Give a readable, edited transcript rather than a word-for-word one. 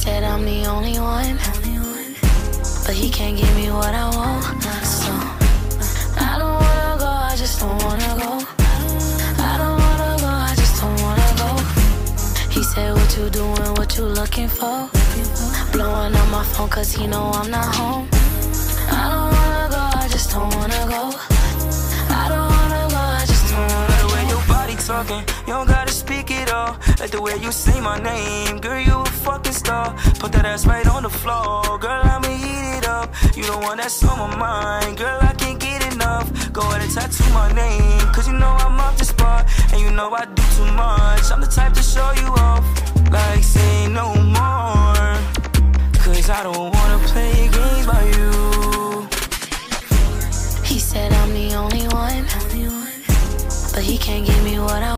said I'm the only one, but he can't give me what I want. So I don't wanna go, I just don't wanna go. I don't wanna go, I just don't wanna go. He said, what you doing, what you looking for? Blowing up my phone cause he know I'm not home. I don't wanna go, I just don't wanna go. I don't wanna go, I just don't wanna go. The way your body talking, you don't gotta speak it all. Like the way you say my name, girl, you a fucking star. Put that ass right on the floor, girl, I'ma heat it up. You the one that's on my mind, girl, I can't get enough. Go ahead and tattoo my name, cause you know I'm off the spot. And you know I do too much, I'm the type to show you off. Like say no more, cause I don't wanna play games by you. He said I'm the only one, but he can't give me what I want.